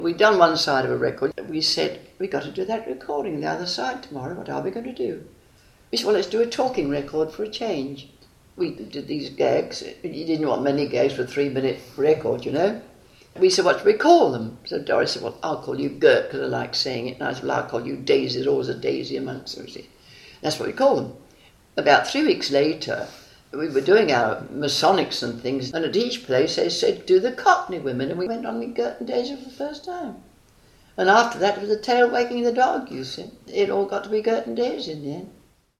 We'd done one side of a record. We said, we got to do that recording the other side tomorrow. What are we going to do? We said, well, let's do a talking record for a change. We did these gags. You didn't want many gags for a 3-minute record, you know. We said, what do we call them? So Doris said, well, I'll call you Gert because I like saying it. And I said, well, I'll call you Daisy. There's always a Daisy amongst them. That's what we call them. About 3 weeks later, we were doing our Masonics and things, and at each place they said, do the Cockney women, and we went on with Gert and Daisy for the first time. And after that, it was the tail wagging the dog, you see. It all got to be Gert and Daisy in the end.